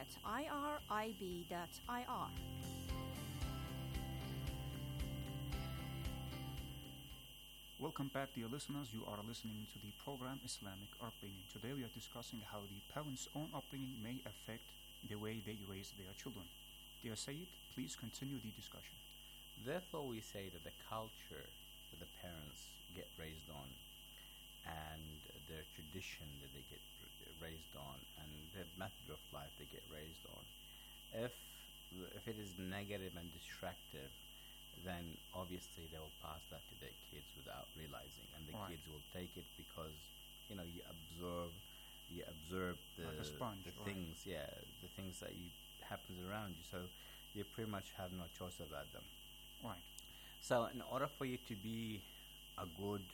www.irib.ir. Welcome back, dear listeners. You are listening to the program Islamic Upbringing. Today we are discussing how the parents' own upbringing may affect the way they raise their children. Dear Sayyid, please continue the discussion. Therefore, we say that the culture that the parents get raised on and their tradition that they get raised on and the method of life they get raised on, if it is negative and destructive, then obviously they will pass that to their kids without realizing, and the kids will take it because you observe the like a sponge, the things, the things that happens around you, so you pretty much have no choice about them. Right. So in order for you to be a good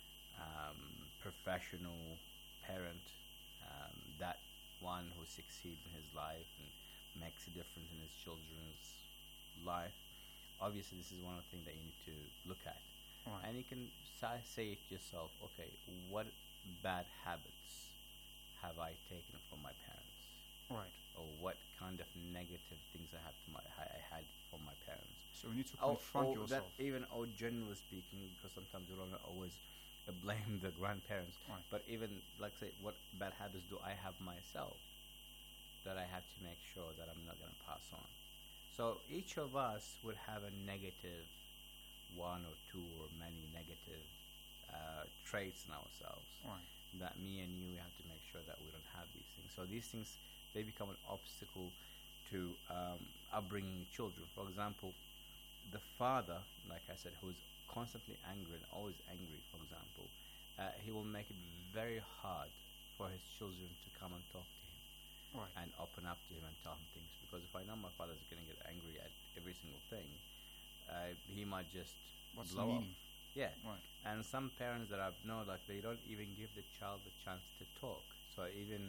professional parent, that one who succeeds in his life and makes a difference in his children's life, obviously this is one of the things that you need to look at. Right. And you can say it yourself, okay, what bad habits have I taken from my parents? Right. Or what kind of negative things I had from my parents? So you need to confront yourself. Or generally speaking, because sometimes you don't always blame the grandparents. Right. But even, like say, what bad habits do I have myself that I have to make sure that I'm not going to pass on? So each of us would have a negative one or two or many negative traits in ourselves. Right. That me and you, we have to make sure that we don't have these things. So these things, they become an obstacle to upbringing children. For example, the father, like I said, who is constantly angry and always angry, for example, he will make it very hard for his children to come and talk to him. Right. And open up to him and tell him things. Because if I know my father's going to get angry at every single thing, he might just blow up. Yeah. Right. And some parents that I've known, like, they don't even give the child the chance to talk. So even,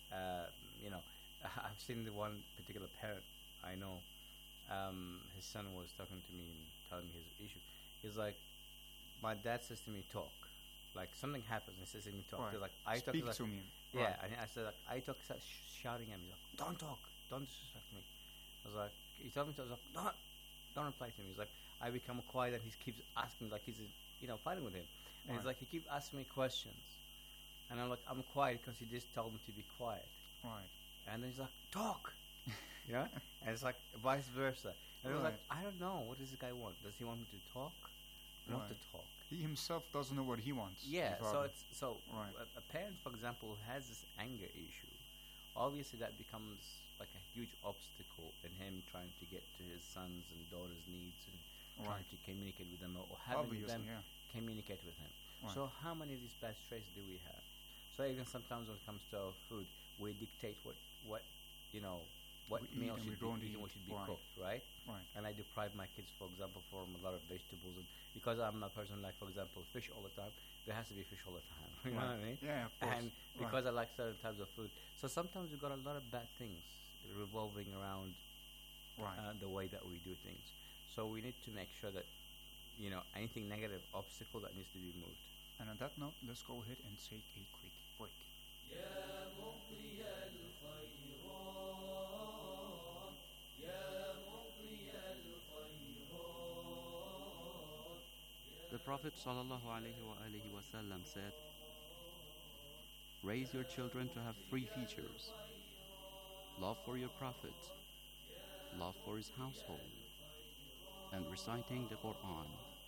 I've seen the one particular parent I know, his son was talking to me and telling me his issue. He's like, my dad says to me, talk. Like, something happens and he says to me, talk. Right. Like, I talk. Speak to me. Yeah, Right. and I said, like, I talk, starts shouting at me. He's like, don't talk. Don't disrespect me. I was like, he told me to, I was like, don't reply to him. He's like, I become quiet and he keeps asking, like he's, fighting with him. And Right. he's like, he keeps asking me questions. And I'm like, I'm quiet because he just told me to be quiet. Right. And then he's like, talk. And it's like vice versa. And I was Right. like, I don't know. What does this guy want? Does he want me to talk? Or not to talk? He himself doesn't know what he wants. Yeah, Right. a parent, for example, who has this anger issue, obviously that becomes like a huge obstacle in him trying to get to his sons and daughters' needs and trying to communicate with them or having them communicate with him. Right. So how many of these bad traits do we have? So even sometimes when it comes to our food, we dictate what meal should be eaten, what should be cooked, right? Right. And I deprive my kids, for example, from a lot of vegetables, and because I'm a person like, for example, fish all the time, there has to be fish all the time. You know what I mean? Yeah, of course. And because I like certain types of food, so sometimes we've got a lot of bad things revolving around the way that we do things. So we need to make sure that anything negative obstacle that needs to be moved. And on that note, let's go ahead and take a quick break. يا مقضي الخيرات يا مقضي الخيرات. The Prophet ﷺ said, raise your children to have three features: love for your Prophet, love for his household, and reciting the Quran.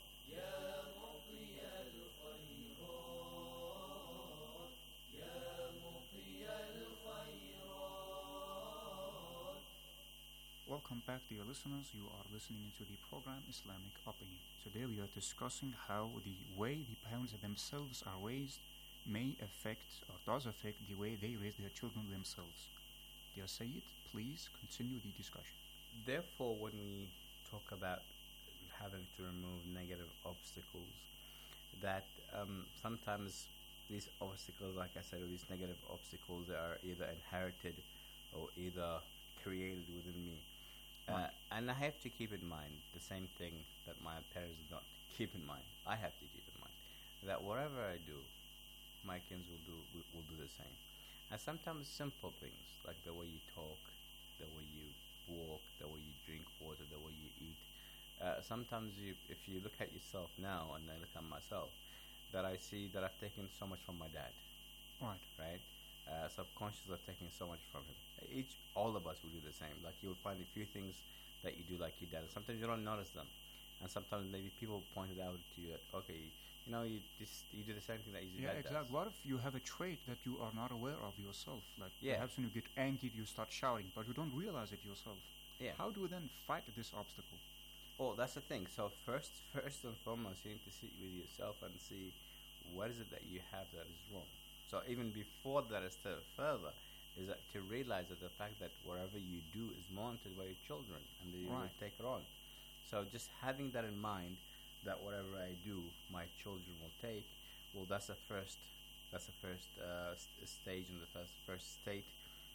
Welcome back, dear listeners. You are listening to the program Islamic Upbringing. Today we are discussing how the way the parents themselves are raised may affect or does affect the way they raise their children themselves. Dear Sayyid, please continue the discussion. Therefore, when we talk about having to remove negative obstacles, that sometimes these obstacles, like I said, or these negative obstacles, they are either inherited or either created within me. And I have to keep in mind the same thing that my parents did not keep in mind. I have to keep in mind that whatever I do, my kids will do the same. And sometimes simple things like the way you talk, sometimes if you look at yourself now, and I look at myself, that I see that I've taken so much from my dad, Right. right? Subconsciously, I've taken so much from him. All of us will do the same. Like, you'll find a few things that you do like your dad, and sometimes you don't notice them, and sometimes maybe people pointed out to you that, okay, you do the same thing that your Yeah, dad exactly. does. What if you have a trait that you are not aware of yourself? Like Yeah. perhaps when you get angry, you start shouting, but you don't realize it yourself. Yeah. How do you then fight this obstacle? Oh, that's the thing. So first and foremost, you need to sit with yourself and see what is it that you have that is wrong. So even before that, a step further, is that to realize that the fact that whatever you do is monitored by your children, and they will Right. take it on. So just having that in mind, that whatever I do, my children will take. Well, that's the first. That's the first stage and the first state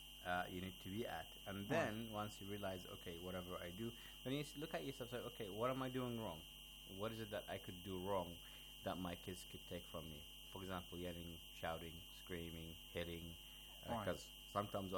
you need to be at. And then once you realize, okay, whatever I do, then you look at yourself and say, okay, what am I doing wrong? What is it that I could do wrong that my kids could take from me? For example, yelling, shouting, screaming, hitting. Right. Because sometimes,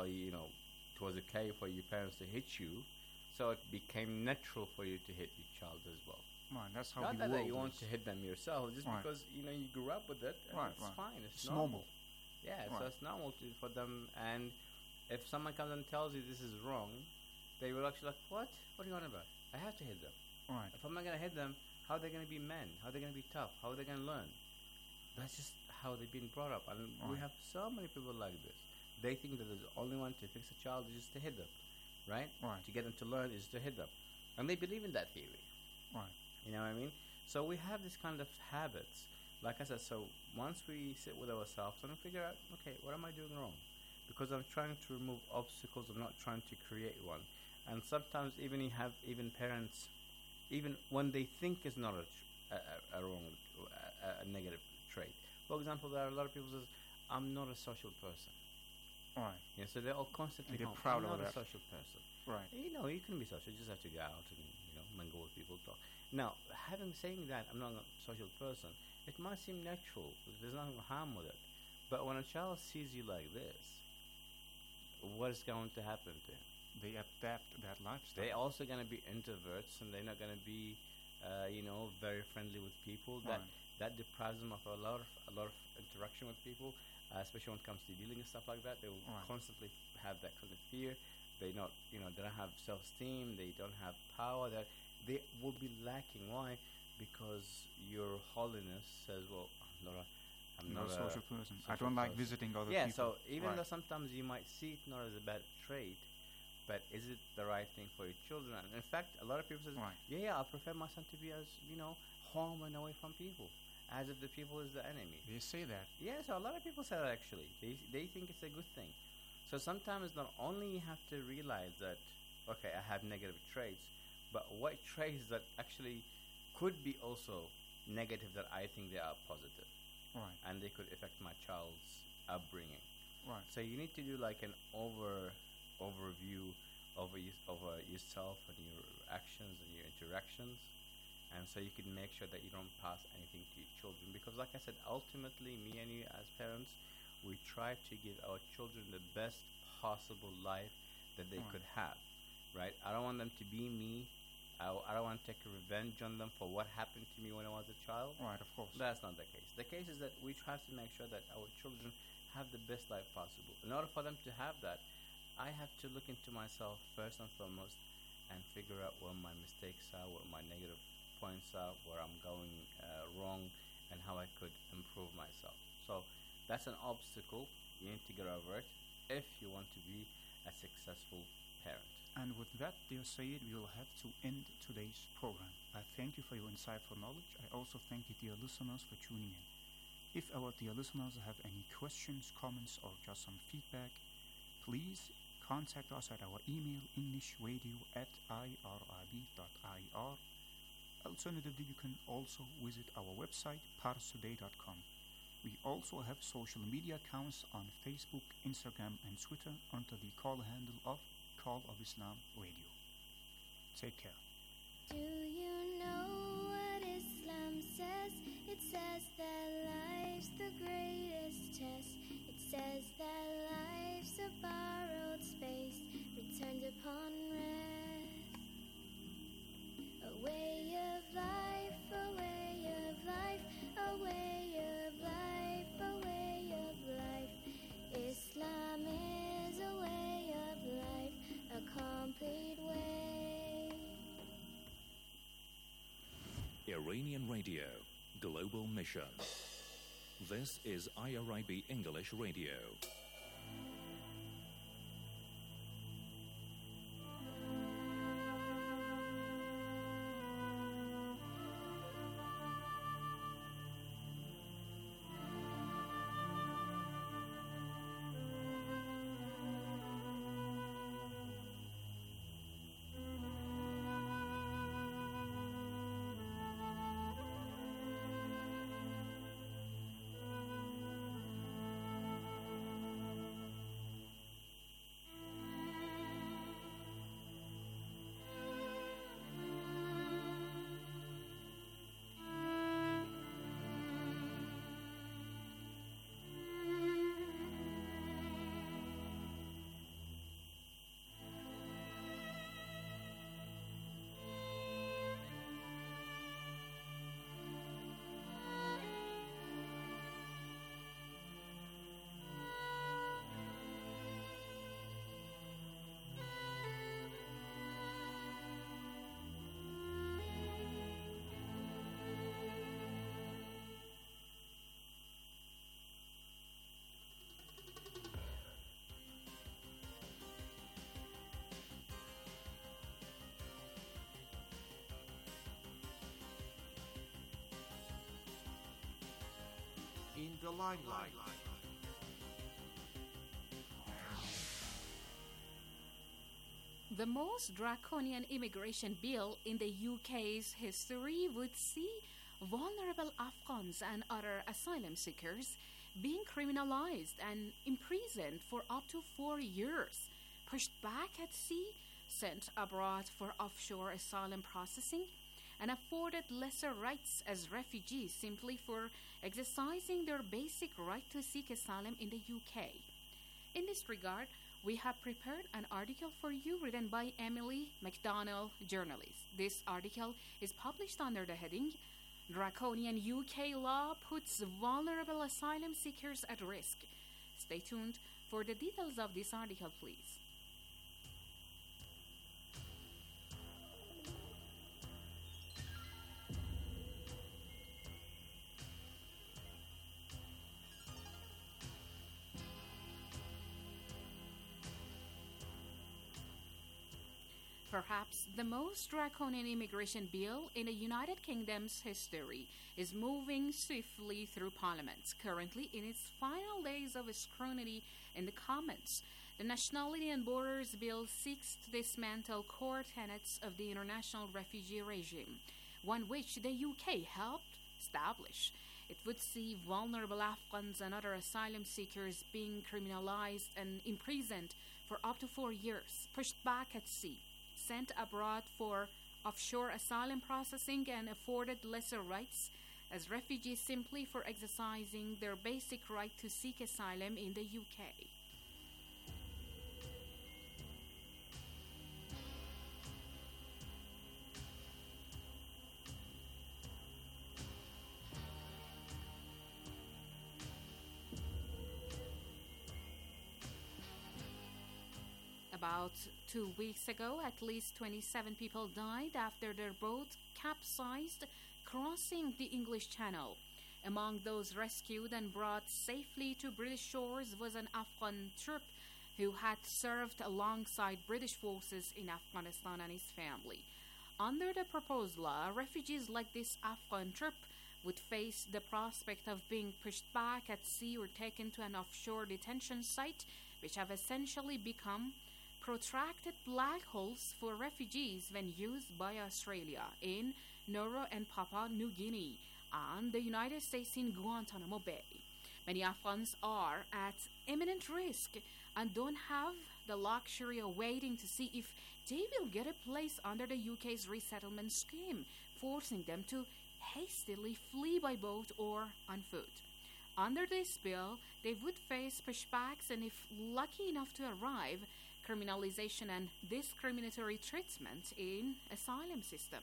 it was okay for your parents to hit you, so it became natural for you to hit your child as well. Right, that's how Not the that world you want is. to hit them yourself, just Right. because you grew up with it. And Right, it's right. fine. It's normal. Yeah, so Right. it's normal for them. And if someone comes and tells you this is wrong, they will actually like, what? What are you on about? I have to hit them. Right. If I'm not gonna hit them, how are they gonna be men? How are they gonna be tough? How are they gonna learn? That's just how they've been brought up, and we Right. have so many people like this. They think that the only one to fix a child is just to hit them, right? Right. To get them to learn is to hit them, and they believe in that theory. Right. You know what I mean? So we have this kind of habits. Like I said, so once we sit with ourselves and figure out, okay, what am I doing wrong? Because I'm trying to remove obstacles, I'm not trying to create one. And sometimes even you have even parents, even when they think it's not a wrong, a negative trait. For example, there are a lot of people who says, I'm not a social person. Right. Yeah, so they're all constantly And they're home. proud I'm of not that. a social person. Right. You can be social. You just have to go out and mingle with people, talk. Now, saying that I'm not a social person, it might seem natural. There's nothing harm with it. But when a child sees you like this, what is going to happen to him? They adapt that lifestyle. They're also going to be introverts, and they're not going to be, very friendly with people. Right. That deprives them of a lot of interaction with people, especially when it comes to dealing and stuff like that. They will Right. constantly have that kind of fear. They don't have self-esteem. They don't have power. That they will be lacking. Why? Because Your Holiness says, "Well, I'm not not a social person. I social don't like person." visiting other Yeah, people. so even Right. though sometimes you might see it not as a bad trait, but is it the right thing for your children? And in fact, a lot of people say, Right. yeah, I prefer my son to be as, home and away from people, as if the people is the enemy. They say that. Yeah, so a lot of people say that actually. They think it's a good thing. So sometimes not only you have to realize that, okay, I have negative traits, but what traits that actually could be also negative that I think they are positive, Right. and they could affect my child's upbringing. Right. So you need to do like an overview over yourself and your actions and your interactions, and so you can make sure that you don't pass anything to your children. Because, like I said, ultimately, me and you as parents, we try to give our children the best possible life that they Right. could have. Right? I don't want them to be me. I don't want to take revenge on them for what happened to me when I was a child. Right. Of course. That's not the case. The case is that we have to make sure that our children have the best life possible. In order for them to have that, I have to look into myself first and foremost and figure out where my mistakes are, where my negative points are, where I'm going wrong, and how I could improve myself. So that's an obstacle. You need to get over it if you want to be a successful parent. And with that, dear Sayyid, we will have to end today's program. I thank you for your insightful knowledge. I also thank you, dear listeners, for tuning in. If our dear listeners have any questions, comments, or just some feedback, please contact us at our email, englishradio@irib.ir. Alternatively, you can also visit our website, parstoday.com. We also have social media accounts on Facebook, Instagram, and Twitter under the call handle of Call of Islam Radio. Take care. Do you know what Islam says? It says that life's the greatest test. It says that life's a borrowed space returned upon rest. A way Iranian Radio, Global Mission. This is IRIB English Radio. In the limelight. The most draconian immigration bill in the UK's history would see vulnerable Afghans and other asylum seekers being criminalized and imprisoned for up to 4 years, pushed back at sea, sent abroad for offshore asylum processing, and afforded lesser rights as refugees simply for exercising their basic right to seek asylum in the UK. In this regard, we have prepared an article for you written by Emily McDonnell, journalist. This article is published under the heading Draconian UK Law Puts Vulnerable Asylum Seekers at Risk. Stay tuned for the details of this article, please. Perhaps the most draconian immigration bill in the United Kingdom's history is moving swiftly through Parliament, currently in its final days of scrutiny in the Commons. The Nationality and Borders Bill seeks to dismantle core tenets of the international refugee regime, one which the UK helped establish. It would see vulnerable Afghans and other asylum seekers being criminalized and imprisoned for up to 4 years, pushed back at sea, sent abroad for offshore asylum processing, and afforded lesser rights as refugees simply for exercising their basic right to seek asylum in the UK. About 2 weeks ago, at least 27 people died after their boat capsized crossing the English Channel. Among those rescued and brought safely to British shores was an Afghan troop who had served alongside British forces in Afghanistan and his family. Under the proposed law, refugees like this Afghan troop would face the prospect of being pushed back at sea or taken to an offshore detention site, which have essentially become protracted black holes for refugees when used by Australia in Nauru and Papua New Guinea and the United States in Guantanamo Bay. Many Afghans are at imminent risk and don't have the luxury of waiting to see if they will get a place under the UK's resettlement scheme, forcing them to hastily flee by boat or on foot. Under this bill, they would face pushbacks and, if lucky enough to arrive, criminalization and discriminatory treatment in asylum system.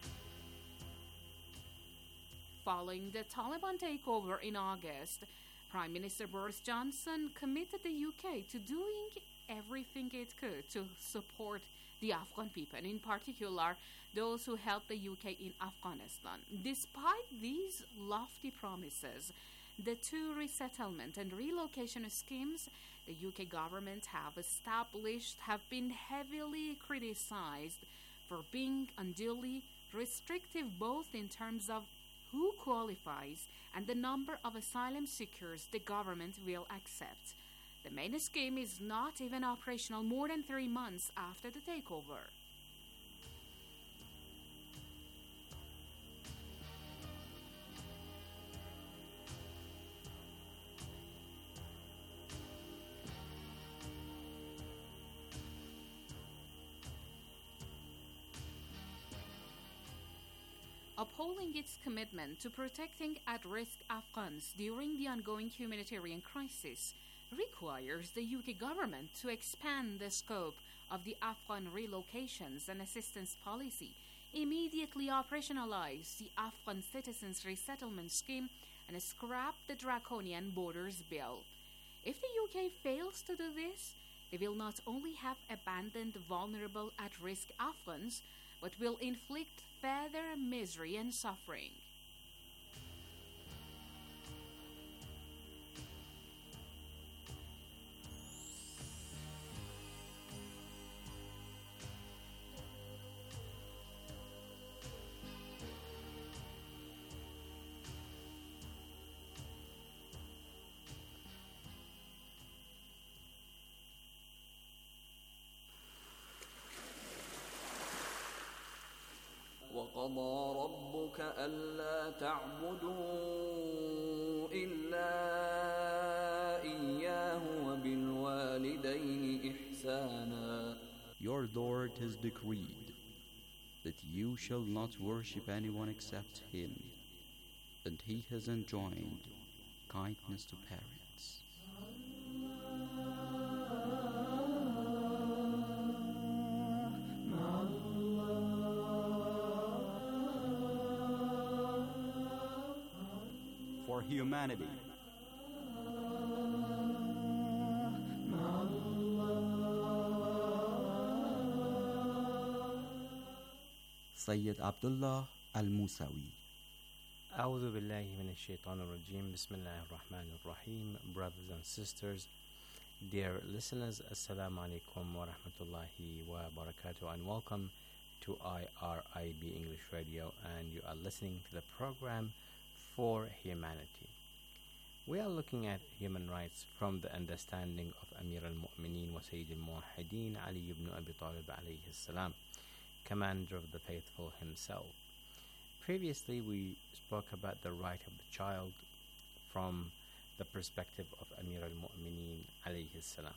Following the Taliban takeover in August, Prime Minister Boris Johnson committed the UK to doing everything it could to support the Afghan people, and in particular those who helped the UK in Afghanistan. Despite these lofty promises, the two resettlement and relocation schemes the UK government have established have been heavily criticized for being unduly restrictive, both in terms of who qualifies and the number of asylum seekers the government will accept. The main scheme is not even operational more than 3 months after the takeover. Upholding its commitment to protecting at-risk Afghans during the ongoing humanitarian crisis requires the UK government to expand the scope of the Afghan relocations and assistance policy, immediately operationalize the Afghan Citizens Resettlement Scheme, and scrap the draconian Borders Bill. If the UK fails to do this, they will not only have abandoned vulnerable at-risk Afghans, but will inflict further misery and suffering. وقضى ربك ألا تعبدوا إلا إياه وبالوالدين إحسانا. Your Lord has decreed that you shall not worship anyone except Him, and He has enjoined kindness to parents. For humanity, Sayyid Abdullah Al-Musawi. أعوذ بالله من الشيطان الرجيم. بسم الله الرحمن الرحيم. Brothers and sisters, dear listeners, Assalamu alaikum wa rahmatullahi wa barakatuh, and welcome to IRIB English Radio, and you are listening to the program For Humanity. We are looking at human rights from the understanding of Amir al-Mu'mineen wa Sayyid al-Muwahhideen Ali ibn Abi Talib alayhi salam, commander of the faithful himself. Previously we spoke about the right of the child from the perspective of Amir al-Mu'mineen alayhi salam.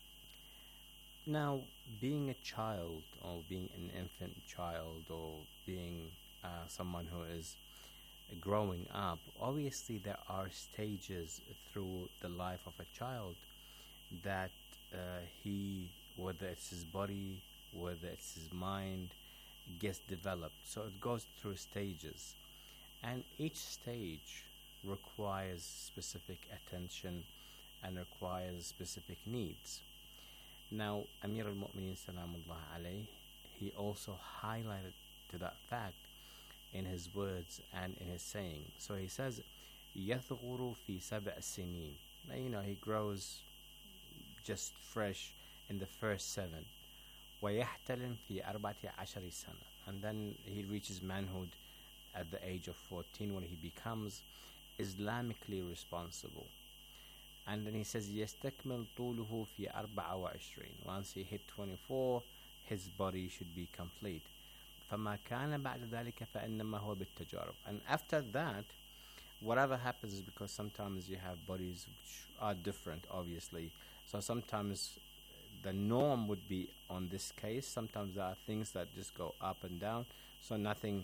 Now, being a child, or being an infant child, or being someone who is growing up, obviously there are stages through the life of a child that he, whether it's his body, whether it's his mind, gets developed. So it goes through stages, and each stage requires specific attention and requires specific needs. Now, Amir al-Mu'mineen Salamullah alayh, he also highlighted to that fact in his words and in his saying. So he says, يَثْغُرُ فِي سَبْعِ سِنِينَ. Now, he grows just fresh in the first 7. وَيَحْتَلِمْ فِي 14 سَنَةٍ. And then he reaches manhood at the age of 14, when he becomes Islamically responsible. And then he says, يَسْتَكْمِلْ طُولُهُ فِي 24. Once he hit 24, his body should be complete. فَمَا كَانَ بَعْدَ ذَلِكَ فَإِنَّمَا هُوَ بِالتَّجَارُبِ. And after that, whatever happens is because sometimes you have bodies which are different, obviously. So sometimes the norm would be on this case. Sometimes there are things that just go up and down. So nothing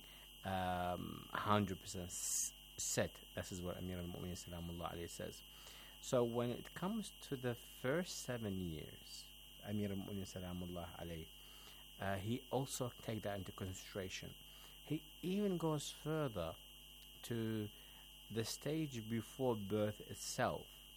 100% set. This is what Amir al-Mu'mineen Salamullah alayhi says. So when it comes to the first 7 years, Amir al-Mu'mineen Salamullah alayhi, he also take that into consideration. He even goes further to the stage before birth itself.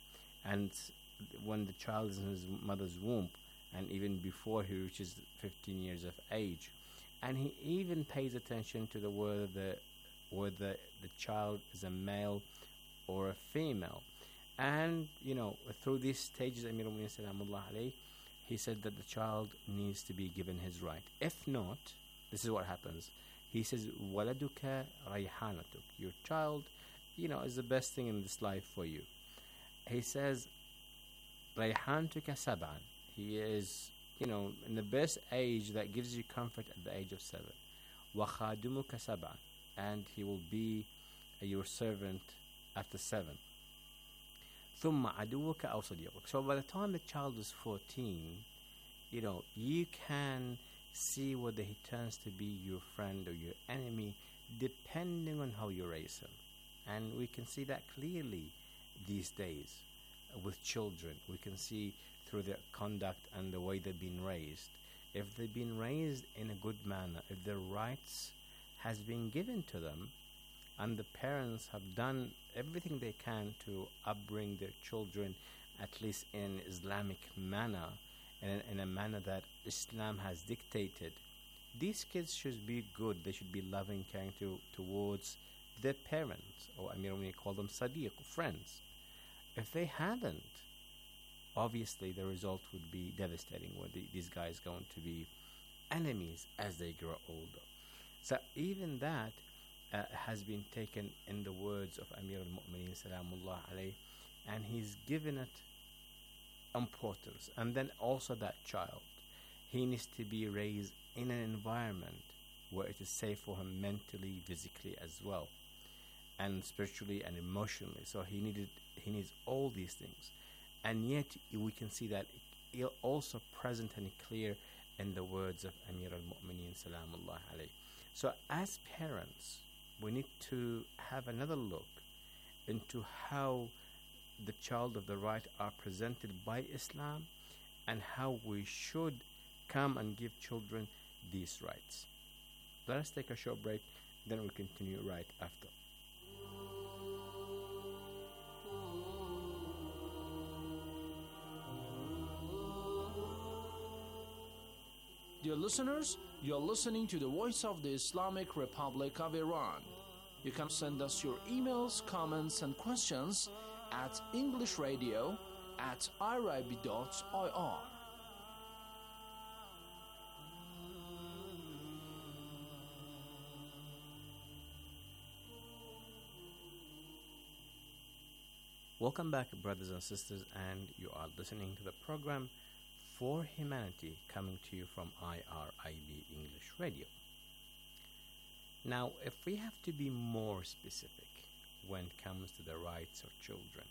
and when the child is in his mother's womb, and even before he reaches 15 years of age, and he even pays attention to the whether the child is a male or a female. And through these stages, Amir al-Mu'minin Salamullah alayhi, he said that the child needs to be given his right. If not, this is what happens. He says, "Waladuka rayhanatuk." Your child, is the best thing in this life for you. He says, "Rayhantuka sab'an." He is, in the best age that gives you comfort at the age of 7. "Wakhadumuka sab'an," and he will be your servant after 7. ثم عدوك أو صديقك. So by the time the child is 14, you can see whether he turns to be your friend or your enemy, depending on how you raise him. And we can see that clearly these days with children. We can see through their conduct and the way they've been raised. If they've been raised in a good manner, if their rights has been given to them, and the parents have done everything they can to upbring their children, at least in Islamic manner, and in a manner that Islam has dictated, these kids should be good. They should be loving, caring towards their parents, or we call them sadiq, friends. If they haven't, obviously the result would be devastating, where these guys going to be enemies as they grow older. So even that has been taken in the words of Amir al-Mu'minin Salamullah alayhi, and he's given it importance. And then also that child, he needs to be raised in an environment where it is safe for him mentally, physically as well, and spiritually and emotionally. So he needs all these things, and yet we can see that also present and clear in the words of Amir al-Mu'minin Salamullah alayhi. So as parents, we need to have another look into how the child of the right are presented by Islam, and how we should come and give children these rights. Let us take a short break, then we'll continue right after. Dear listeners, you're listening to the Voice of the Islamic Republic of Iran. You can send us your emails, comments, and questions at englishradio@irib.ir. Welcome back, brothers and sisters, and you are listening to the program For Humanity, coming to you from IRIB English Radio. Now, if we have to be more specific when it comes to the rights of children,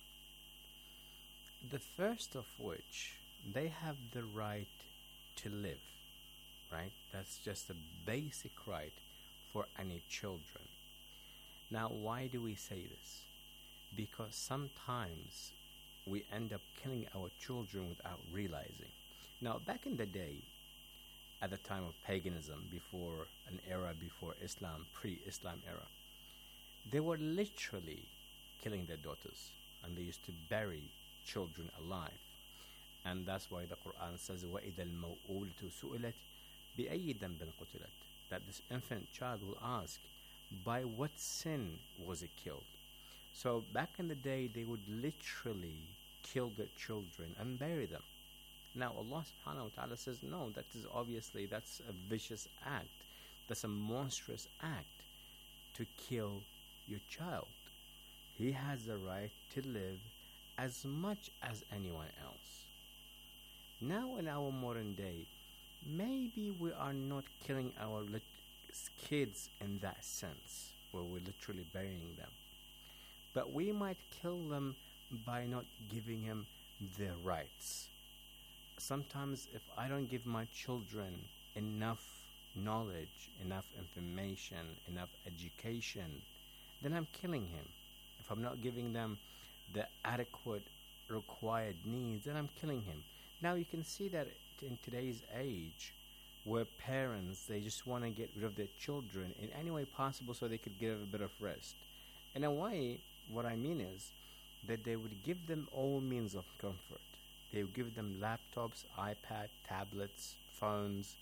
the first of which, they have the right to live, right? That's just a basic right for any children. Now, why do we say this? Because sometimes we end up killing our children without realizing. Now, back in the day, at the time of paganism, before an era before Islam, pre-Islam era, they were literally killing their daughters, and they used to bury children alive. And that's why the Quran says, وَإِذَا الْمَوْءُودَةُ سُئِلَتْ بِأَيِّ ذَنْبٍ قُتِلَتْ, that this infant child will ask, by what sin was it killed? So back in the day, they would literally kill their children and bury them. Now Allah subhanahu wa ta'ala says, no, that's a vicious act. That's a monstrous act to kill your child. He has the right to live as much as anyone else. Now in our modern day, maybe we are not killing our kids in that sense, where we're literally burying them. But we might kill them by not giving them their rights. Sometimes if I don't give my children enough knowledge, enough information, enough education, then I'm killing him. If I'm not giving them the adequate required needs, then I'm killing him. Now you can see that in today's age, where parents, they just want to get rid of their children in any way possible so they could get a bit of rest. In a way, what I mean is, that they would give them all means of comfort. They would give them laptops, iPad, tablets, phones,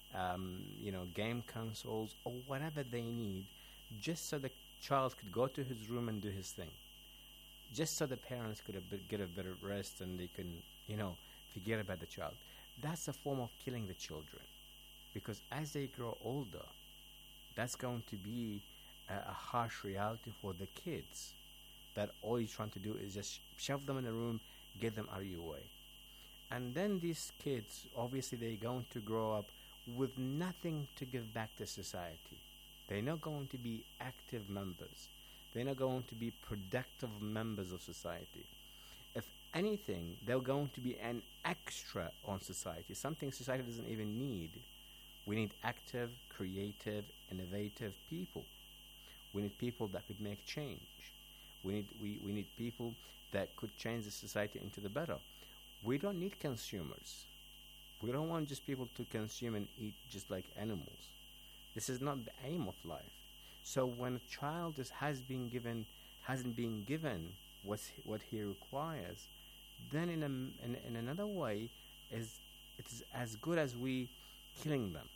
game consoles, or whatever they need, just so the child could go to his room and do his thing. Just so the parents could get a better rest and they can, forget about the child. That's a form of killing the children. Because as they grow older, that's going to be a harsh reality for the kids. That all you're trying to do is just shove them in a room, get them out of your way. And then these kids, obviously, they're going to grow up with nothing to give back to society. They're not going to be active members. They're not going to be productive members of society. If anything, they're going to be an extra on society, something society doesn't even need. We need active, creative, innovative people. We need people that could make change. We need people that could change the society into the better. We don't need consumers. We don't want just people to consume and eat just like animals. This is not the aim of life. So when a child hasn't been given what he requires, then in another way it is as good as we killing them.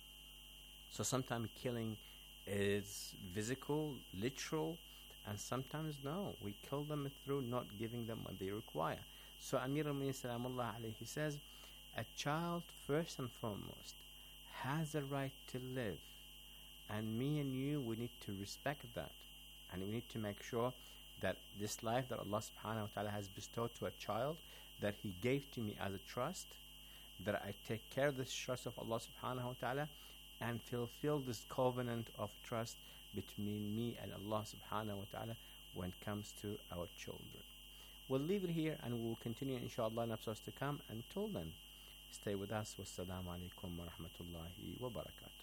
So sometimes killing is physical, literal, and sometimes no. We kill them through not giving them what they require. So Amir al-Mu'minin Salamullah alayhi says, a child first and foremost has a right to live, and me and you, we need to respect that, and we need to make sure that this life that Allah subhanahu wa ta'ala has bestowed to a child, that He gave to me as a trust, that I take care of this trust of Allah subhanahu wa ta'ala and fulfill this covenant of trust between me and Allah subhanahu wa ta'ala when it comes to our children. We'll leave it here and we'll continue inshallah in episodes to come. Until then, stay with us. Wassalamu alaikum wa rahmatullahi wa barakatuh.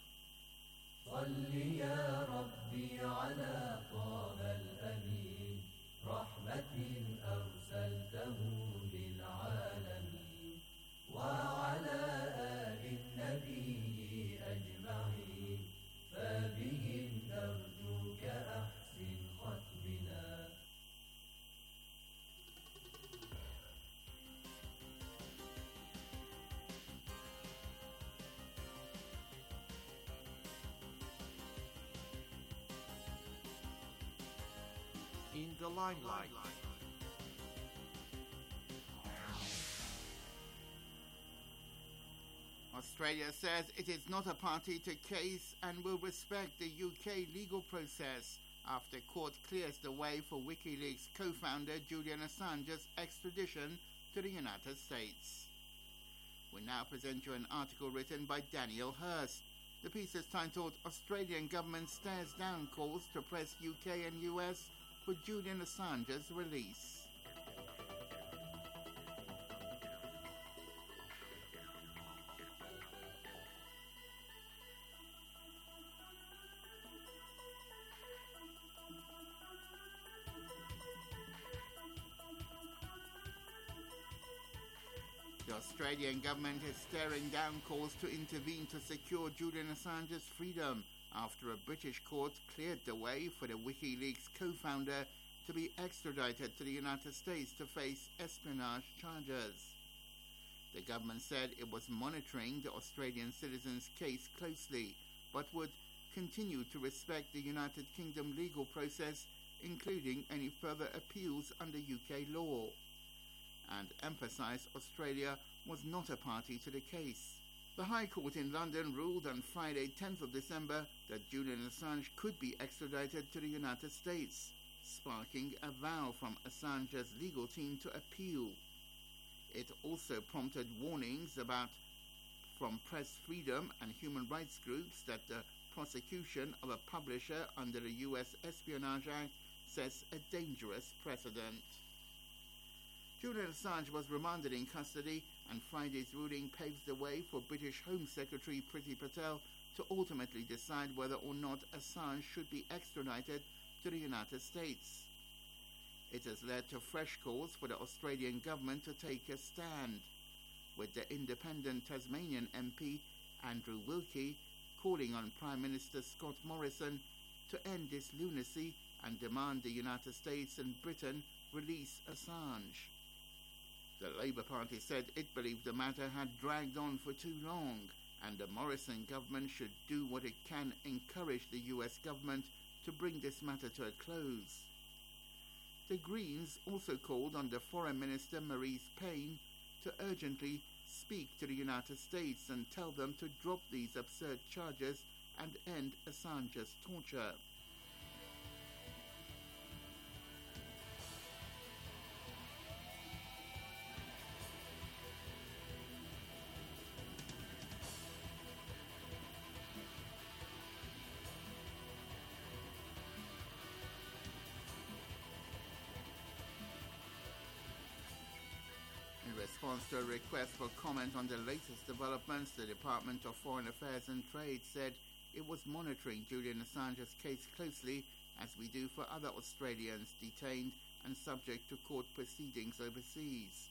صل يا ربي على طه الأمين رحمة أرسلته للعالمين وعلى آل النبي أجمعين فبهم نرجوك أحسن ختمنا. In the limelight. Australia says it is not a party to case and will respect the UK legal process after court clears the way for WikiLeaks co-founder Julian Assange's extradition to the United States. We now present you an article written by Daniel Hurst. The piece is titled Australian Government Stares Down Calls to Press UK and US for Julian Assange's release. The Australian government is staring down calls to intervene to secure Julian Assange's freedom after a British court cleared the way for the WikiLeaks co-founder to be extradited to the United States to face espionage charges. The government said it was monitoring the Australian citizen's case closely, but would continue to respect the United Kingdom legal process, including any further appeals under UK law, and emphasised Australia was not a party to the case. The High Court in London ruled on Friday, 10th of December, that Julian Assange could be extradited to the United States, sparking a vow from Assange's legal team to appeal. It also prompted warnings from press freedom and human rights groups that the prosecution of a publisher under the US Espionage Act sets a dangerous precedent. Julian Assange was remanded in custody, and Friday's ruling paves the way for British Home Secretary Priti Patel to ultimately decide whether or not Assange should be extradited to the United States. It has led to fresh calls for the Australian government to take a stand, with the independent Tasmanian MP Andrew Wilkie calling on Prime Minister Scott Morrison to end this lunacy and demand the United States and Britain release Assange. The Labour Party said it believed the matter had dragged on for too long, and the Morrison government should do what it can encourage the US government to bring this matter to a close. The Greens also called on the Foreign Minister Marise Payne to urgently speak to the United States and tell them to drop these absurd charges and end Assange's torture. In response to a request for comment on the latest developments, the Department of Foreign Affairs and Trade said it was monitoring Julian Assange's case closely, as we do for other Australians detained and subject to court proceedings overseas.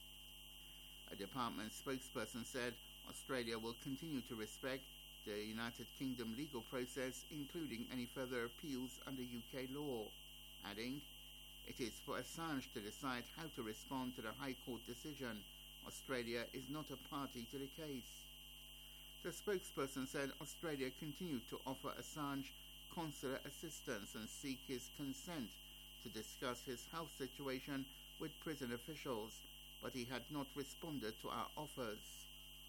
A department spokesperson said Australia will continue to respect the United Kingdom legal process, including any further appeals under UK law, adding, "It is for Assange to decide how to respond to the High Court decision. Australia is not a party to the case." The spokesperson said Australia continued to offer Assange consular assistance and seek his consent to discuss his health situation with prison officials, but he had not responded to our offers.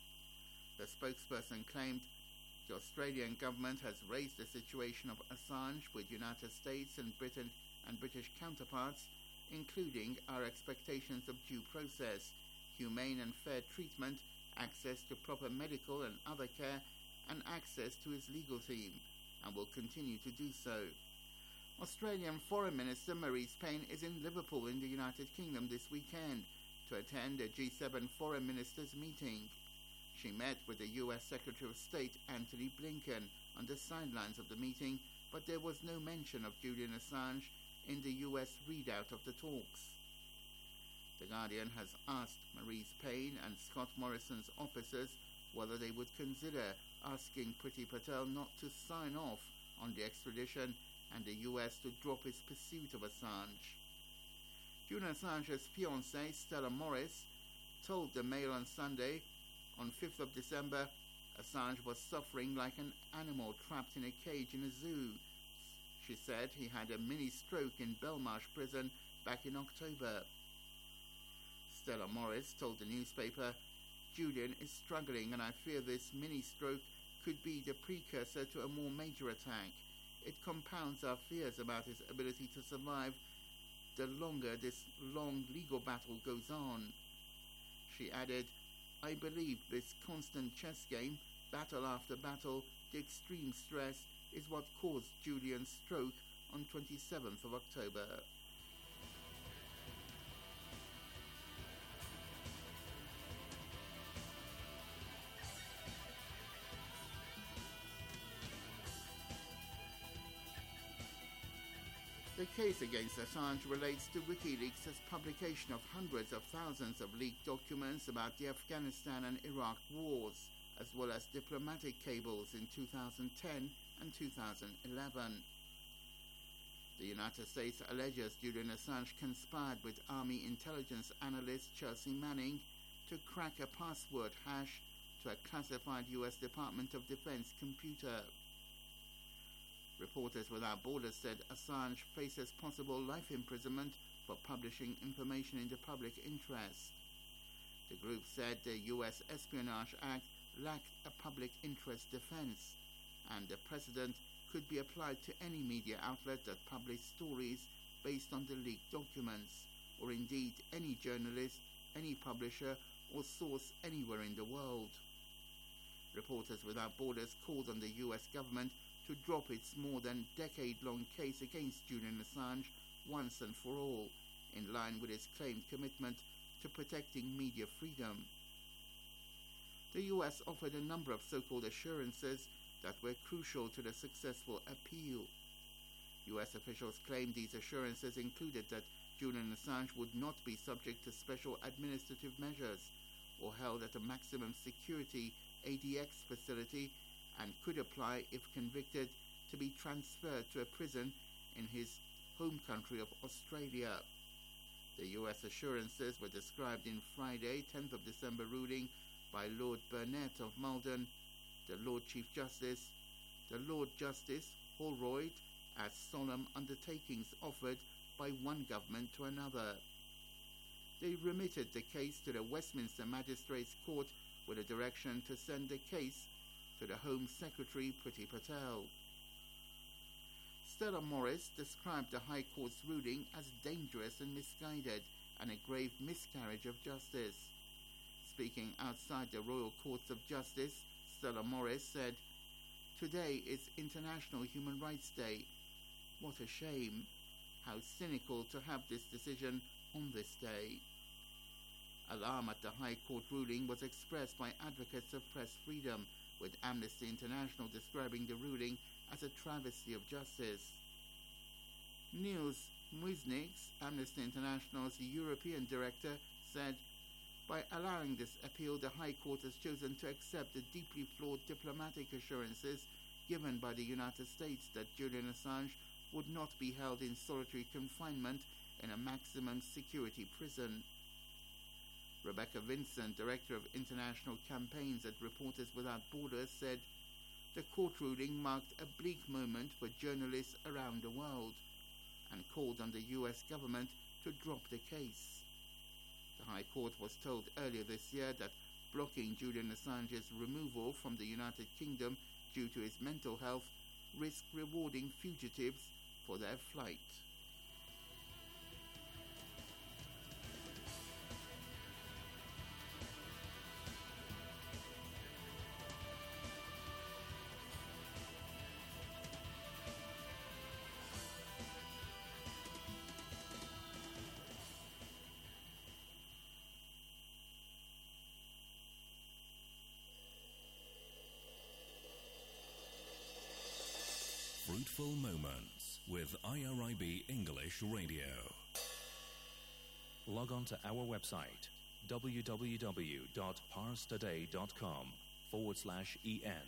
The spokesperson claimed the Australian government has raised the situation of Assange with United States and Britain and British counterparts, including our expectations of due process, humane and fair treatment, access to proper medical and other care, and access to his legal team, and will continue to do so. Australian Foreign Minister Marise Payne is in Liverpool in the United Kingdom this weekend to attend a G7 Foreign Ministers meeting. She met with the US Secretary of State Antony Blinken on the sidelines of the meeting, but there was no mention of Julian Assange in the US readout of the talks. The Guardian has asked Marise Payne and Scott Morrison's officers whether they would consider asking Priti Patel not to sign off on the extradition and the US to drop its pursuit of Assange. Julian Assange's fiancée, Stella Morris, told the Mail on Sunday, on 5th of December, Assange was suffering like an animal trapped in a cage in a zoo. She said he had a mini-stroke in Belmarsh prison back in October. Stella Morris told the newspaper, "Julian is struggling and I fear this mini-stroke could be the precursor to a more major attack. It compounds our fears about his ability to survive the longer this long legal battle goes on." She added, "I believe this constant chess game, battle after battle, the extreme stress, is what caused Julian's stroke on 27th of October. The case against Assange relates to WikiLeaks' publication of hundreds of thousands of leaked documents about the Afghanistan and Iraq wars, as well as diplomatic cables in 2010 and 2011. The United States alleges Julian Assange conspired with Army intelligence analyst Chelsea Manning to crack a password hash to a classified U.S. Department of Defense computer. Reporters Without Borders said Assange faces possible life imprisonment for publishing information in the public interest. The group said the U.S. Espionage Act lacked a public interest defense, and the precedent could be applied to any media outlet that published stories based on the leaked documents, or indeed any journalist, any publisher, or source anywhere in the world. Reporters Without Borders called on the U.S. government to drop its more than decade-long case against Julian Assange once and for all, in line with its claimed commitment to protecting media freedom. The US offered a number of so-called assurances that were crucial to the successful appeal. US officials claimed these assurances included that Julian Assange would not be subject to special administrative measures or held at a maximum security ADX facility and could apply, if convicted, to be transferred to a prison in his home country of Australia. The US assurances were described in Friday, 10th of December ruling by Lord Burnett of Malden, the Lord Chief Justice, the Lord Justice Holroyd, as solemn undertakings offered by one government to another. They remitted the case to the Westminster Magistrates Court with a direction to send the case to the Home Secretary Priti Patel. Stella Morris described the High Court's ruling as dangerous and misguided and a grave miscarriage of justice. Speaking outside the Royal Courts of Justice, Stella Morris said, "Today is International Human Rights Day. What a shame. How cynical to have this decision on this day." Alarm at the High Court ruling was expressed by advocates of press freedom, with Amnesty International describing the ruling as a travesty of justice. Niels Muiznieks, Amnesty International's European director, said, "By allowing this appeal, the High Court has chosen to accept the deeply flawed diplomatic assurances given by the United States that Julian Assange would not be held in solitary confinement in a maximum security prison." Rebecca Vincent, Director of International Campaigns at Reporters Without Borders, said, "The court ruling marked a bleak moment for journalists around the world," and called on the US government to drop the case. The High Court was told earlier this year that blocking Julian Assange's removal from the United Kingdom due to his mental health risked rewarding fugitives for their flight. Fruitful Moments with IRIB English Radio. Log on to our website www.parstoday.com/en.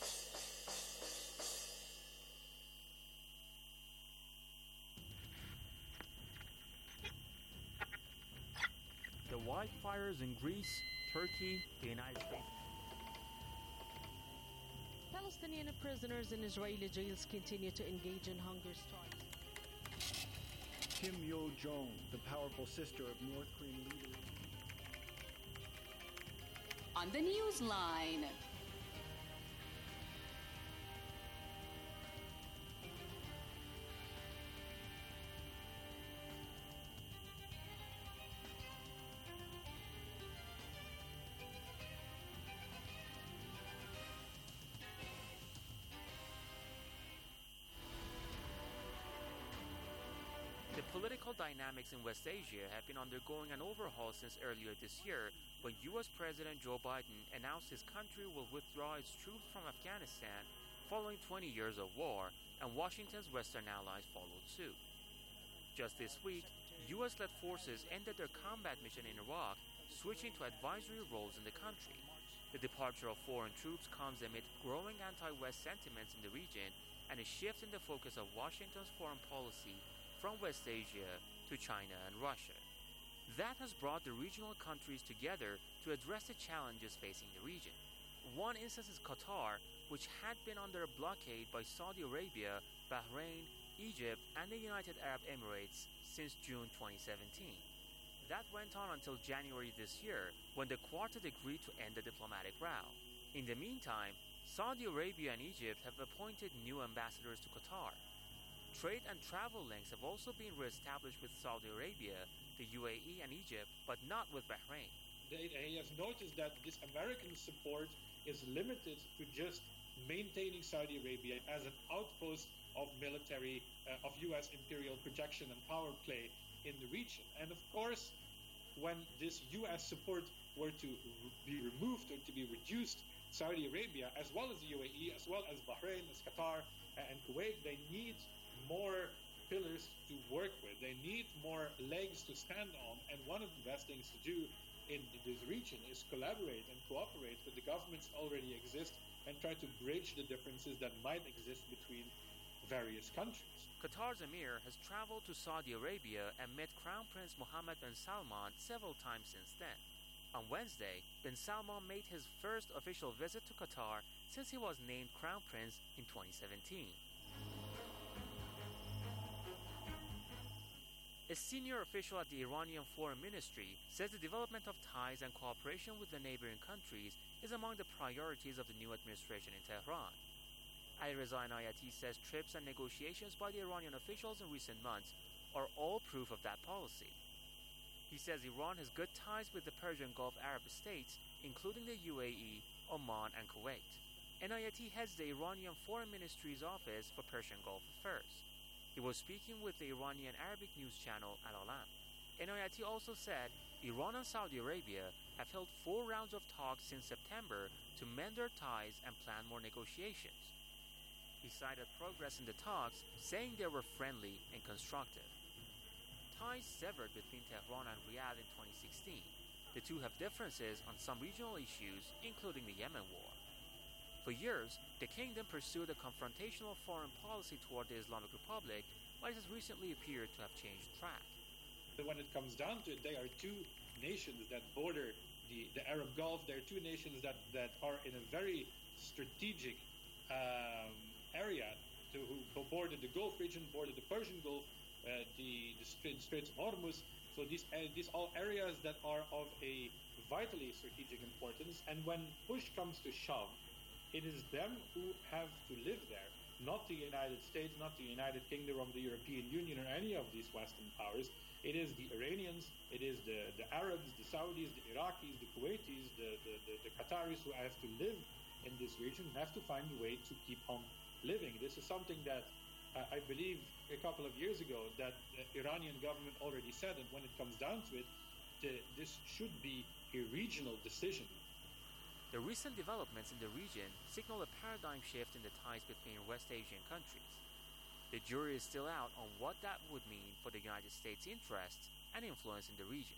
The wildfires in Greece, Turkey, the United States. Palestinian prisoners in Israeli jails continue to engage in hunger strikes. Kim Yo-jong, the powerful sister of North Korean leader. On the Newsline. The political dynamics in West Asia have been undergoing an overhaul since earlier this year, when U.S. President Joe Biden announced his country will withdraw its troops from Afghanistan following 20 years of war, and Washington's Western allies followed suit. Just this week, U.S.-led forces ended their combat mission in Iraq, switching to advisory roles in the country. The departure of foreign troops comes amid growing anti-West sentiments in the region and a shift in the focus of Washington's foreign policy from West Asia to China and Russia. That has brought the regional countries together to address the challenges facing the region. One instance is Qatar, which had been under a blockade by Saudi Arabia, Bahrain, Egypt, and the United Arab Emirates since June 2017. That went on until January this year, when the Quartet agreed to end the diplomatic row. In the meantime, Saudi Arabia and Egypt have appointed new ambassadors to Qatar. Trade and travel links have also been re-established with Saudi Arabia, the UAE, and Egypt, but not with Bahrain. He has noticed that this American support is limited to just maintaining Saudi Arabia as an outpost of military, of U.S. imperial projection and power play in the region. And of course, when this U.S. support were to be removed or to be reduced, Saudi Arabia, as well as the UAE, as well as Bahrain, as Qatar, and Kuwait, they need more pillars to work with. They need more legs to stand on. And one of the best things to do in this region is collaborate and cooperate with the governments that already exist and try to bridge the differences that might exist between various countries. Qatar's emir has traveled to Saudi Arabia and met Crown Prince Mohammed bin Salman several times since then. On Wednesday, bin Salman made his first official visit to Qatar since he was named Crown Prince in 2017. A senior official at the Iranian Foreign Ministry says the development of ties and cooperation with the neighboring countries is among the priorities of the new administration in Tehran. Alireza Inayati says trips and negotiations by the Iranian officials in recent months are all proof of that policy. He says Iran has good ties with the Persian Gulf Arab states, including the UAE, Oman, and Kuwait. Inayati heads the Iranian Foreign Ministry's office for Persian Gulf affairs. He was speaking with the Iranian Arabic news channel Al Alam. Inayati also said Iran and Saudi Arabia have held 4 rounds of talks since September to mend their ties and plan more negotiations. He cited progress in the talks, saying they were friendly and constructive. Ties severed between Tehran and Riyadh in 2016. The two have differences on some regional issues, including the Yemen war. For years, the kingdom pursued a confrontational foreign policy toward the Islamic Republic, but it has recently appeared to have changed track. When it comes down to it, they are two nations that border the Arab Gulf. They are two nations that are in a very strategic area who border the Gulf region, border the Persian Gulf, the Straits of Hormuz. So these all areas that are of a vitally strategic importance. And when push comes to shove, it is them who have to live there, not the United States, not the United Kingdom of the European Union, or any of these Western powers. It is the Iranians, it is the Arabs, the Saudis, the Iraqis, the Kuwaitis, the Qataris who have to live in this region, have to find a way to keep on living. This is something that I believe a couple of years ago that the Iranian government already said, and when it comes down to it, this should be a regional decision. The recent developments in the region signal a paradigm shift in the ties between West Asian countries. The jury is still out on what that would mean for the United States' interests and influence in the region.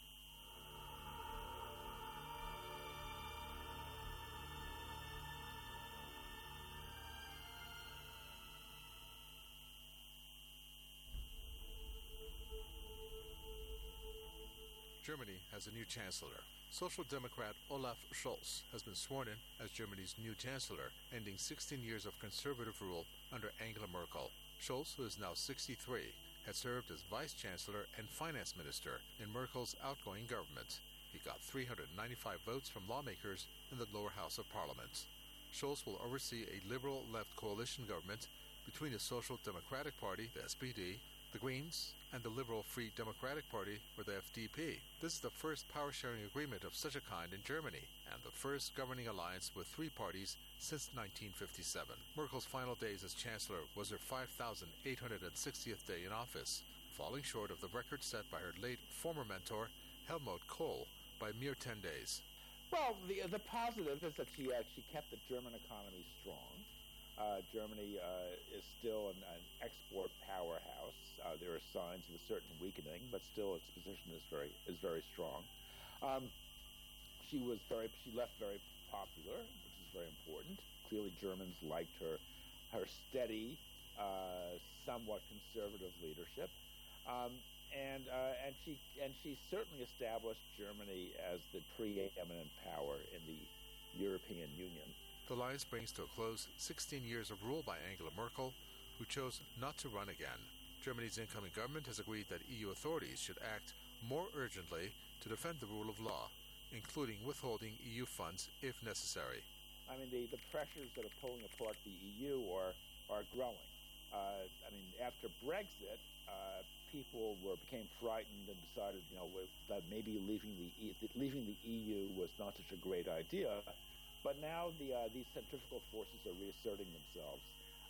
Germany has a new chancellor. Social Democrat Olaf Scholz has been sworn in as Germany's new chancellor, ending 16 years of conservative rule under Angela Merkel. Scholz, who is now 63, had served as vice chancellor and finance minister in Merkel's outgoing government. He got 395 votes from lawmakers in the lower house of parliament. Scholz will oversee a liberal left coalition government between the Social Democratic Party, the SPD, the Greens, and the Liberal Free Democratic Party, or the FDP. This is the first power-sharing agreement of such a kind in Germany, and the first governing alliance with 3 parties since 1957. Merkel's final days as Chancellor was her 5,860th day in office, falling short of the record set by her late former mentor, Helmut Kohl, by mere 10 days. Well, the positive is that she kept the German economy strong. Germany is still an export powerhouse. There are signs of a certain weakening, but still its position is very strong. She left very popular, which is very important. Clearly, Germans liked her steady, somewhat conservative leadership, and she certainly established Germany as the preeminent power in the European Union. The alliance brings to a close 16 years of rule by Angela Merkel, who chose not to run again. Germany's incoming government has agreed that EU authorities should act more urgently to defend the rule of law, including withholding EU funds if necessary. I mean, the pressures that are pulling apart the EU are growing. After Brexit, people became frightened and decided, that maybe leaving the EU was not such a great idea. But now these centrifugal forces are reasserting themselves.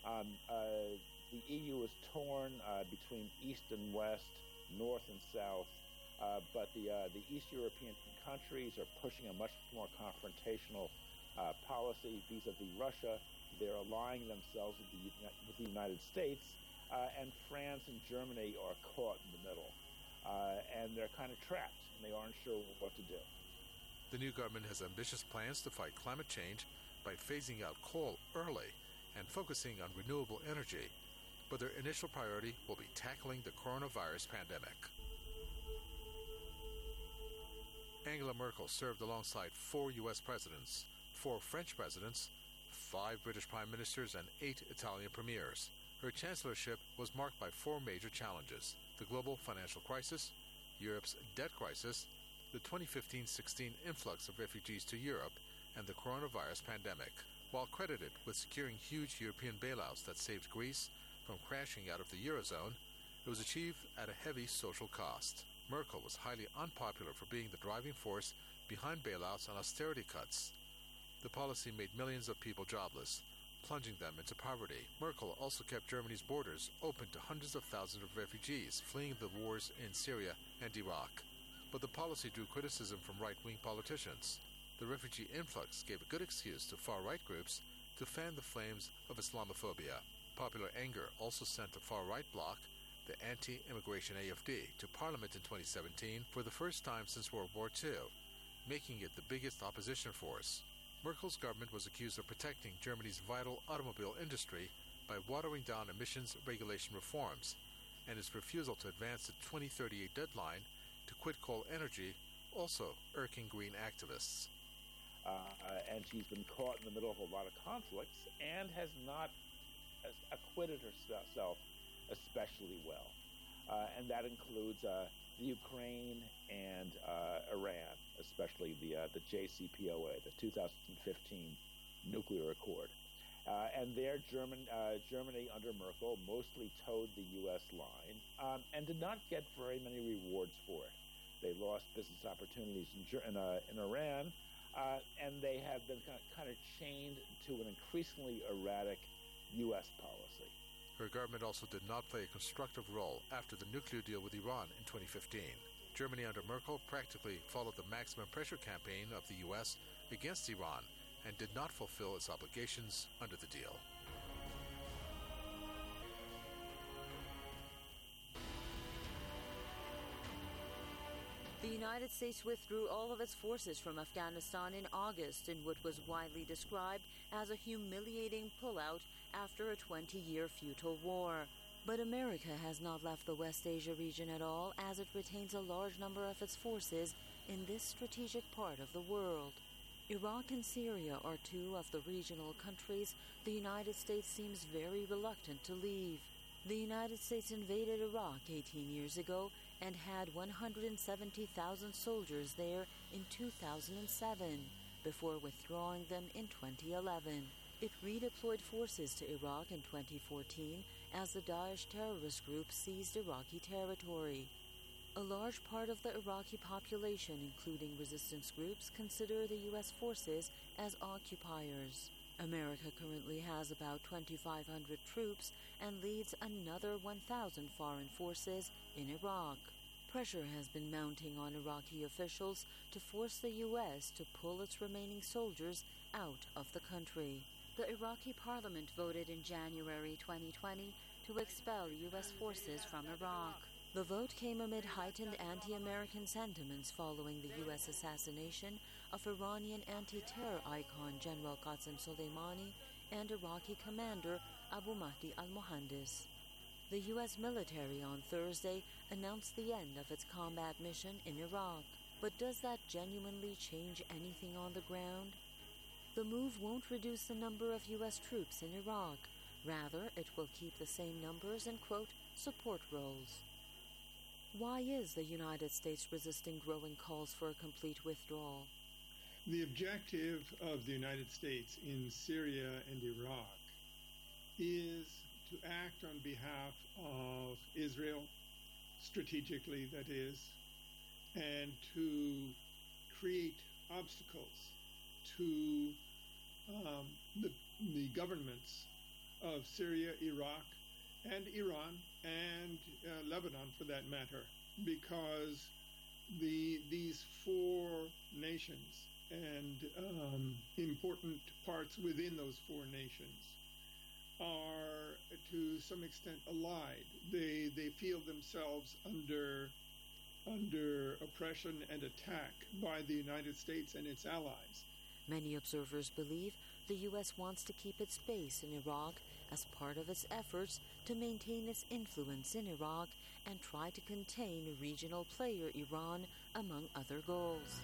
The EU is torn between East and West, North and South, but the East European countries are pushing a much more confrontational policy vis-a-vis Russia. They're allying themselves with the United States, and France and Germany are caught in the middle. And they're kind of trapped, and they aren't sure what to do. The new government has ambitious plans to fight climate change by phasing out coal early and focusing on renewable energy. but their initial priority will be tackling the coronavirus pandemic. Angela Merkel served alongside 4 U.S. presidents, 4 French presidents, 5 British prime ministers, and 8 Italian premiers. Her chancellorship was marked by 4 major challenges: the global financial crisis, Europe's debt crisis, the 2015-16 influx of refugees to Europe, and the coronavirus pandemic. While credited with securing huge European bailouts that saved Greece from crashing out of the Eurozone, it was achieved at a heavy social cost. Merkel was highly unpopular for being the driving force behind bailouts and austerity cuts. The policy made millions of people jobless, plunging them into poverty. Merkel also kept Germany's borders open to hundreds of thousands of refugees fleeing the wars in Syria and Iraq. But the policy drew criticism from right-wing politicians. The refugee influx gave a good excuse to far-right groups to fan the flames of Islamophobia. Popular anger also sent the far-right bloc, the anti-immigration AfD, to parliament in 2017 for the first time since World War II, making it the biggest opposition force. Merkel's government was accused of protecting Germany's vital automobile industry by watering down emissions regulation reforms, and its refusal to advance the 2038 deadline to quit coal energy, also irking green activists. And she's been caught in the middle of a lot of conflicts and has not acquitted herself especially well. And that includes the Ukraine and Iran, especially the JCPOA, the 2015 nuclear accord. And there, Germany under Merkel mostly towed the U.S. line and did not get very many rewards for it. They lost business opportunities in Iran, and they have been kind of chained to an increasingly erratic U.S. policy. Her government also did not play a constructive role after the nuclear deal with Iran in 2015. Germany under Merkel practically followed the maximum pressure campaign of the U.S. against Iran and did not fulfill its obligations under the deal. The United States withdrew all of its forces from Afghanistan in August in what was widely described as a humiliating pullout after a 20-year futile war. But America has not left the West Asia region at all, as it retains a large number of its forces in this strategic part of the world. Iraq and Syria are 2 of the regional countries the United States seems very reluctant to leave. The United States invaded Iraq 18 years ago and had 170,000 soldiers there in 2007, before withdrawing them in 2011. It redeployed forces to Iraq in 2014 as the Daesh terrorist group seized Iraqi territory. A large part of the Iraqi population, including resistance groups, consider the U.S. forces as occupiers. America currently has about 2,500 troops and leads another 1,000 foreign forces in Iraq. Pressure has been mounting on Iraqi officials to force the U.S. to pull its remaining soldiers out of the country. The Iraqi parliament voted in January 2020 to expel U.S. forces from Iraq. The vote came amid heightened anti-American sentiments following the U.S. assassination of Iranian anti-terror icon General Qasem Soleimani and Iraqi commander Abu Mahdi al-Mohandes. The U.S. military on Thursday announced the end of its combat mission in Iraq. But does that genuinely change anything on the ground? The move won't reduce the number of U.S. troops in Iraq. Rather, it will keep the same numbers in, quote, support roles. Why is the United States resisting growing calls for a complete withdrawal? The objective of the United States in Syria and Iraq is to act on behalf of Israel, strategically that is, and to create obstacles to the governments of Syria, Iraq, and Iran, and Lebanon for that matter, because these 4 nations and important parts within those 4 nations are to some extent allied. They feel themselves under oppression and attack by the United States and its allies. Many observers believe the U.S. wants to keep its base in Iraq as part of its efforts to maintain its influence in Iraq and try to contain regional player Iran, among other goals.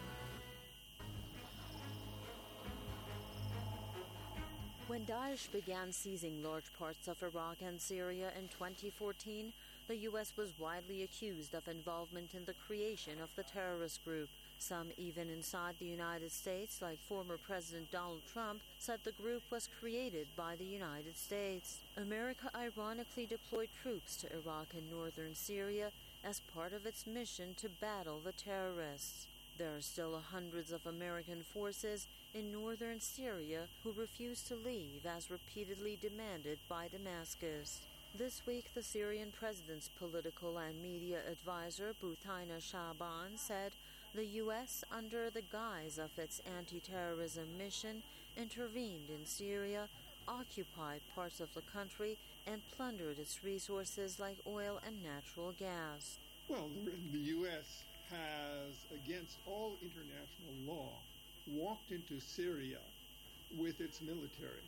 When Daesh began seizing large parts of Iraq and Syria in 2014, the U.S. was widely accused of involvement in the creation of the terrorist group. Some even inside the United States, like former President Donald Trump, said the group was created by the United States. America ironically deployed troops to Iraq and northern Syria as part of its mission to battle the terrorists. There are still hundreds of American forces in northern Syria who refuse to leave, as repeatedly demanded by Damascus. This week, the Syrian president's political and media advisor, Buthaina Shaban, said the U.S., under the guise of its anti-terrorism mission, intervened in Syria, occupied parts of the country, and plundered its resources like oil and natural gas. Well, the U.S. has, against all international law, walked into Syria with its military,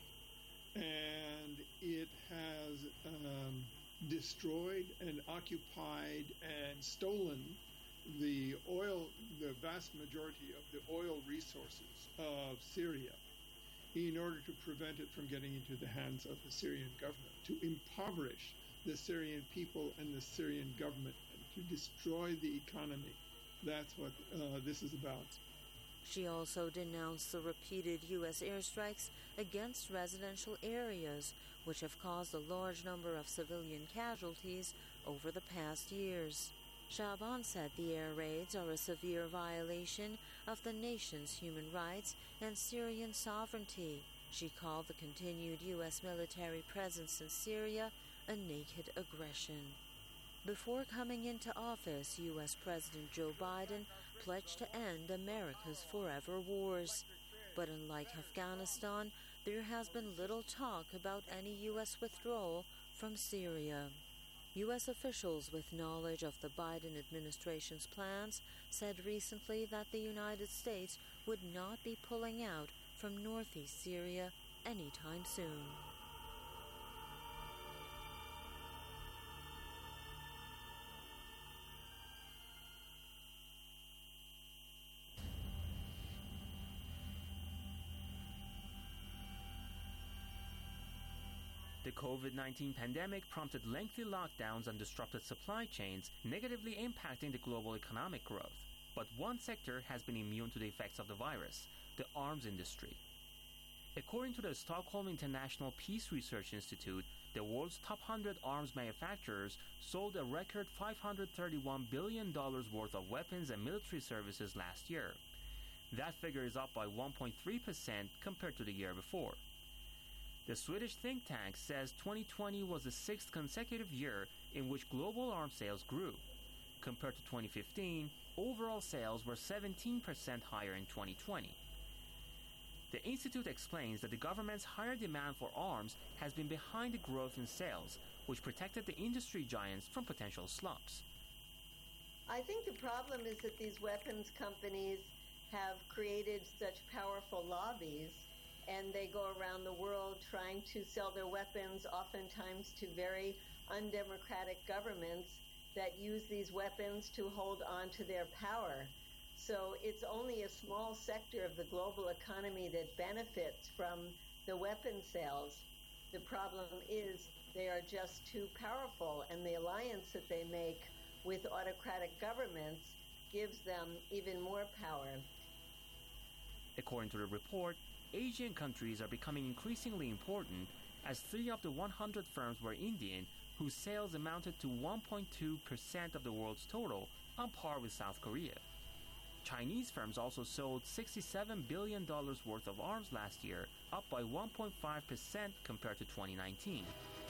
and it has destroyed and occupied and stolen the vast majority of the oil resources of Syria in order to prevent it from getting into the hands of the Syrian government, to impoverish the Syrian people and the Syrian government, and to destroy the economy. That's what this is about. She also denounced the repeated U.S. airstrikes against residential areas, which have caused a large number of civilian casualties over the past years. Shaban said the air raids are a severe violation of the nation's human rights and Syrian sovereignty. She called the continued U.S. military presence in Syria a naked aggression. Before coming into office, U.S. President Joe Biden pledged to end America's forever wars. But unlike Afghanistan, there has been little talk about any U.S. withdrawal from Syria. U.S. officials with knowledge of the Biden administration's plans said recently that the United States would not be pulling out from northeast Syria anytime soon. The COVID-19 pandemic prompted lengthy lockdowns and disrupted supply chains, negatively impacting the global economic growth. But one sector has been immune to the effects of the virus: the arms industry. According to the Stockholm International Peace Research Institute, the world's top 100 arms manufacturers sold a record $531 billion worth of weapons and military services last year. That figure is up by 1.3% compared to the year before. The Swedish think tank says 2020 was the sixth consecutive year in which global arms sales grew. Compared to 2015, overall sales were 17% higher in 2020. The institute explains that the government's higher demand for arms has been behind the growth in sales, which protected the industry giants from potential slumps. I think the problem is that these weapons companies have created such powerful lobbies, and they go around the world trying to sell their weapons, oftentimes to very undemocratic governments that use these weapons to hold on to their power. So it's only a small sector of the global economy that benefits from the weapon sales. The problem is they are just too powerful, and the alliance that they make with autocratic governments gives them even more power. According to the report, Asian countries are becoming increasingly important, as 3 of the 100 firms were Indian, whose sales amounted to 1.2% of the world's total, on par with South Korea. Chinese firms also sold $67 billion worth of arms last year, up by 1.5% compared to 2019.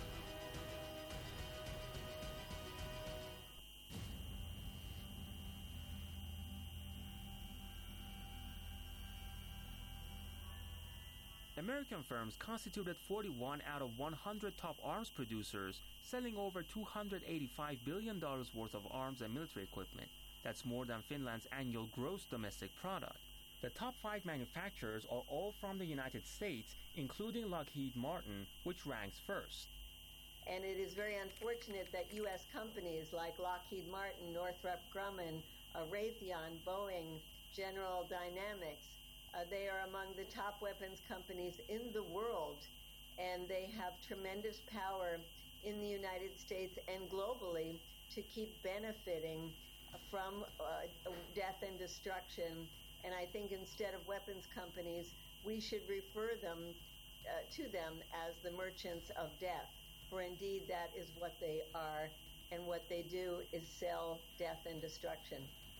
American firms constituted 41 out of 100 top arms producers, selling over $285 billion worth of arms and military equipment. That's more than Finland's annual gross domestic product. The top 5 manufacturers are all from the United States, including Lockheed Martin, which ranks first. And it is very unfortunate that U.S. companies like Lockheed Martin, Northrop Grumman, Raytheon, Boeing, General Dynamics, they are among the top weapons companies in the world, and they have tremendous power in the United States and globally to keep benefiting from death and destruction. And I think instead of weapons companies, we should refer them to them as the merchants of death, for indeed that is what they are, and what they do is sell death and destruction.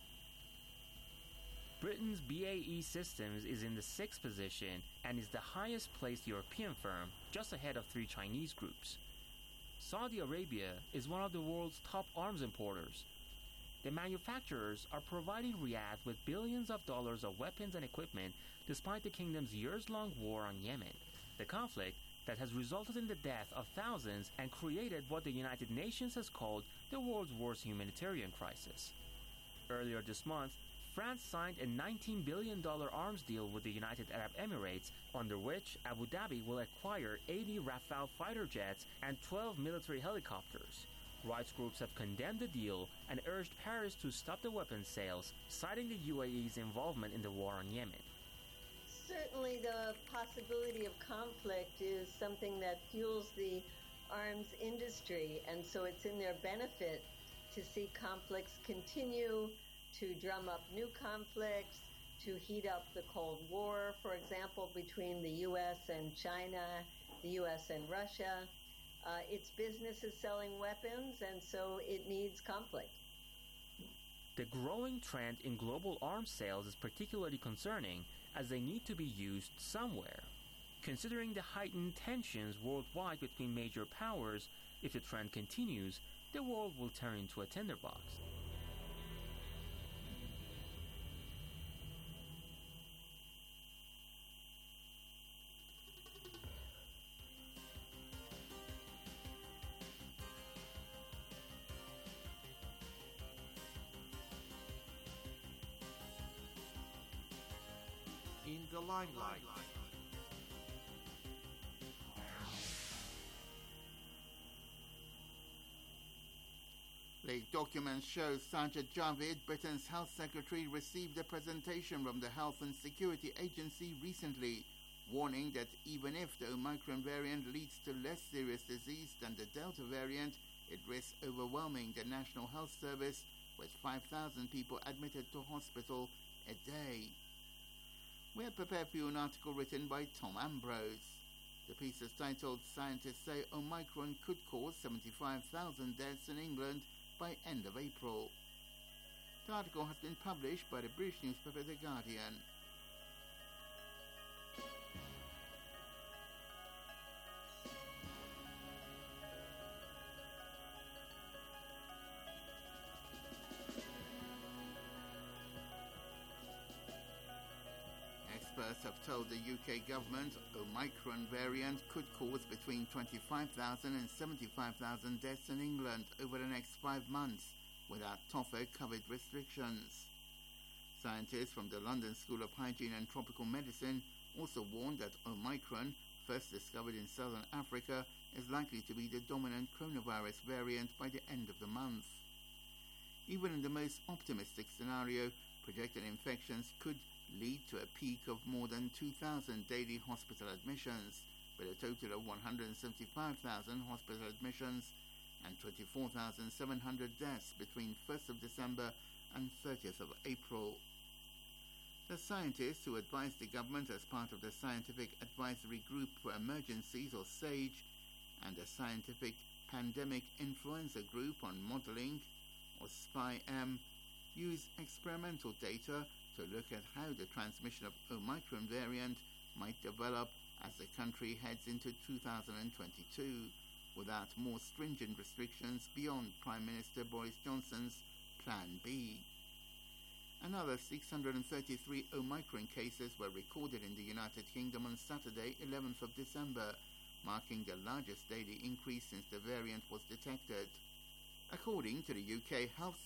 Britain's BAE Systems is in the 6th position and is the highest placed European firm, just ahead of 3 Chinese groups. Saudi Arabia is one of the world's top arms importers. The manufacturers are providing Riyadh with billions of dollars of weapons and equipment despite the kingdom's years-long war on Yemen. The conflict that has resulted in the death of thousands and created what the United Nations has called the world's worst humanitarian crisis. Earlier this month, France signed a $19 billion arms deal with the United Arab Emirates, under which Abu Dhabi will acquire 80 Rafale fighter jets and 12 military helicopters. Rights groups have condemned the deal and urged Paris to stop the weapons sales, citing the UAE's involvement in the war on Yemen. Certainly the possibility of conflict is something that fuels the arms industry, and so it's in their benefit to see conflicts continue, to drum up new conflicts, to heat up the Cold War, for example, between the U.S. and China, the U.S. and Russia. Its business is selling weapons, and so it needs conflict. The growing trend in global arms sales is particularly concerning, as they need to be used somewhere. Considering the heightened tensions worldwide between major powers, if the trend continues, the world will turn into a tinderbox. In the limelight. Leaked documents show Sajid Javid, Britain's Health Secretary, received a presentation from the Health and Security Agency recently, warning that even if the Omicron variant leads to less serious disease than the Delta variant, it risks overwhelming the National Health Service, with 5,000 people admitted to hospital a day. We have prepared for you an article written by Tom Ambrose. The piece is titled "Scientists Say Omicron Could Cause 75,000 Deaths in England by End of April." The article has been published by the British newspaper The Guardian. Experts have told the UK government Omicron variant could cause between 25,000 and 75,000 deaths in England over the next 5 months without tougher COVID restrictions. Scientists from the London School of Hygiene and Tropical Medicine also warned that Omicron, first discovered in southern Africa, is likely to be the dominant coronavirus variant by the end of the month. Even in the most optimistic scenario, projected infections could lead to a peak of more than 2,000 daily hospital admissions, with a total of 175,000 hospital admissions and 24,700 deaths between 1st of December and 30th of April. The scientists who advised the government as part of the Scientific Advisory Group for Emergencies, or SAGE, and the Scientific Pandemic Influenza Group on Modelling, or SPI-M, use experimental data to look at how the transmission of Omicron variant might develop as the country heads into 2022, without more stringent restrictions beyond Prime Minister Boris Johnson's Plan B. Another 633 Omicron cases were recorded in the United Kingdom on Saturday, 11th of December, marking the largest daily increase since the variant was detected. According to the UK Health